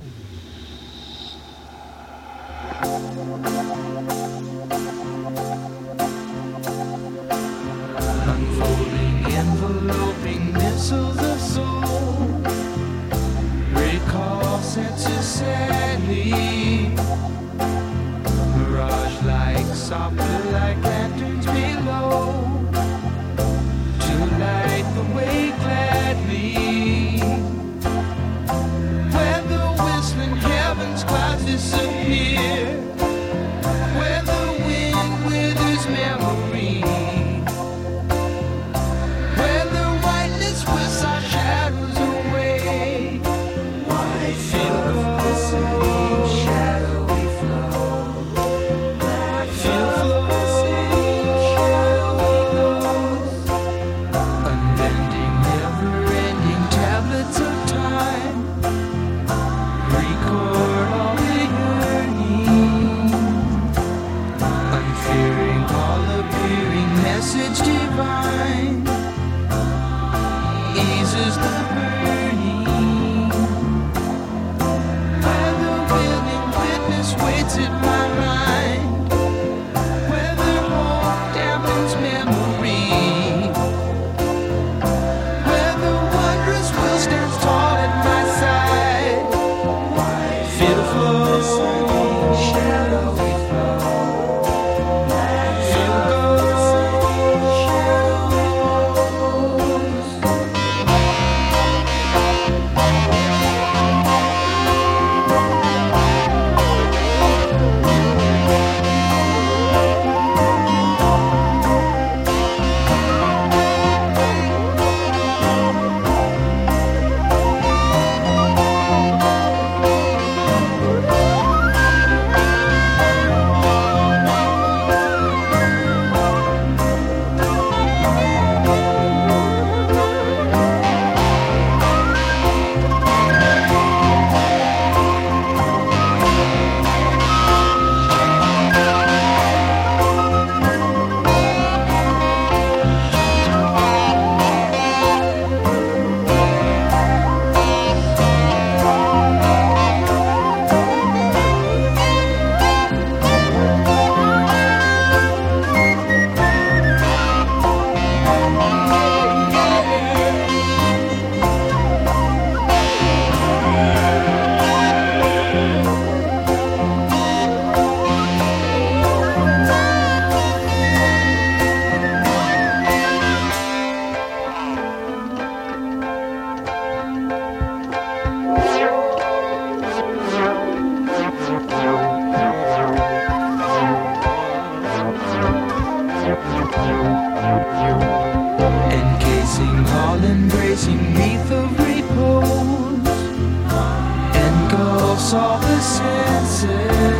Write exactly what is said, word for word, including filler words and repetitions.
Unfolding, enveloping missiles of soul, recall senses sadly, mirage like, softly like lanterns below, to light the way gladly, where the whistling heavens clouds disappear, where the wind withers memory, where the whiteness whisks our shadows away. Why feel the same shadowy flow? Feel the same shadowy flows, unbending, never-ending tablets of time. Record all the yearning, unfearing, all-appearing message divine, eases the burning, where the willing witness waits at my mind, where the hope dampens memory, where the wondrous will stands tall at my side. Feel the flow, shadowy flow. Feel the shadowy flows. Encasing, all-embracing wreath of repose, engulfs all the senses.